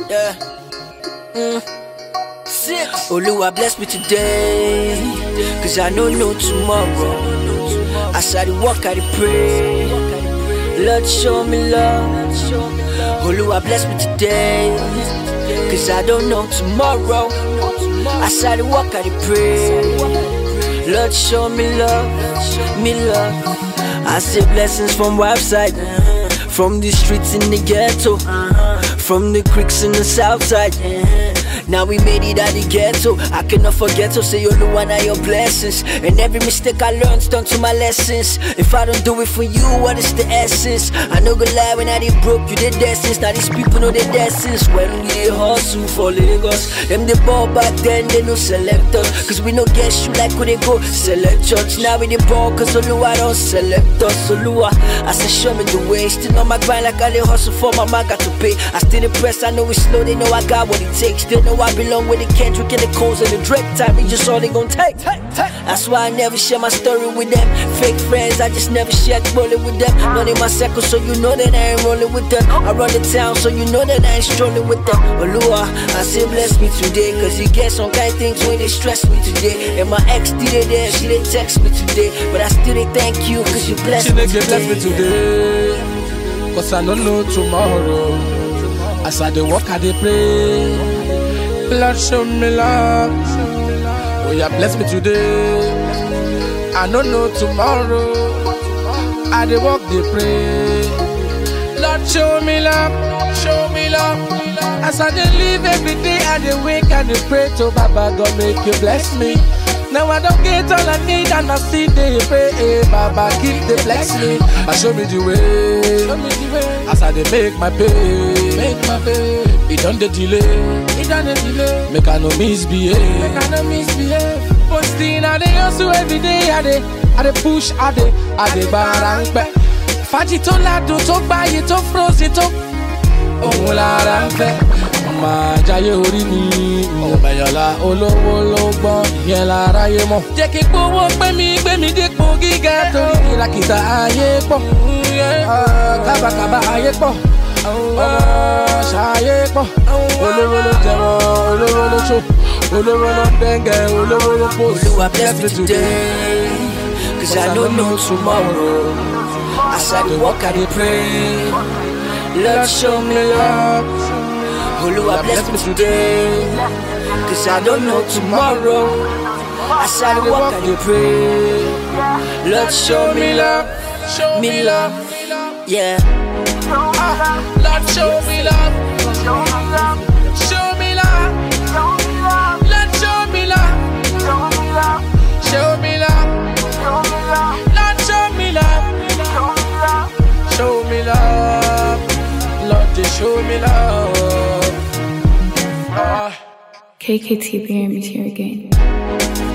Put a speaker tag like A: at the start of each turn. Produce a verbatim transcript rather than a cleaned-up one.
A: Yeah. Mm. Six. Oluwa bless me today, cause I don't know tomorrow. As I walk, I pray. Lord, show me love. Oluwa bless me today, cause I don't know tomorrow. As I walk, I pray. Lord, show me love, me love. I see blessings from website, from the streets in the ghetto, from the creeks in the south side. Now we made it out the ghetto. I cannot forget to say Oluwa your blessings. And every mistake I learned turn to my lessons. If I don't do it for you, what is the essence? I no go lie, when I did broke, you did essence. Now these people know the essence. When we did hustle for Lagos, them the ball back then, they no select us. Cause we no get you like when they go select church. Now we the ball cause Oluwa don't select us. Oluwa, I say show me the way. Still on my grind like I did hustle for my man got to pay. I still impressed, I know it's slow, they know I got what it takes. Still know I belong with the Kendrick and the Coles and the Drake type. We just all they gon' take. That's why I never share my story with them. Fake friends, I just never share bullet with them. None in my circle, so you know that I ain't rolling with them. I run the town, so you know that I ain't strolling with them. Oluwa, I say bless me today, cause you get some kind things when they stress me today. And my ex still there, she didn't text me today, but I still didn't thank you, cause you blessed me today.
B: Bless me today, cause I don't know tomorrow. As I dey walk, I dey pray. Lord, show me love. Oh, yeah, bless me today. I don't know tomorrow. I dey walk, dey pray. Lord, show me love. Show me love. As I dey live every day, I dey wake and dey pray to Baba God, make you bless me. Now I don't get all I need and I see they pray. Hey, Baba, keep the bless me. I show me the way. Show me the way. As I dey make my pay. Make my pay. It done the delay. It done the delay. Make I no misbehave. Make I no misbehave. But still I dey hustle every day. I dey, I dey push. I dey, I dey barang back. Faji to lado to buy it to froze it to. Oh la rampe. Ma jaye ori mi. Oh bayola olowo lo gbon. Yen la raye mo. Jẹ́ kí gbowó gbé mi gbé mi dípò gíga torí kìràkìtà ayé pọ̀. Kábàkàbà ayé pọ̀. Ṣayé pọ̀. Olówó ló jẹmọ́, olówó ló ṣó. Olówó ló dẹ́ngẹ̀, olówó ló pòsì.
A: Oluwa bless me today, cause I don't know tomorrow. As I dey walk, I dey pray. Lord, show me love. Oluwa bless me today, cause I don't know tomorrow. As I dey walk, I dey pray. Lord, show me love, show me love, yeah.
B: Ah, Lord, show me love, show me love, show me love. Lord, show me love, show me love, Lord, show me love, show me love. Lord, just show me love. Ah.
C: K K T B M is here again.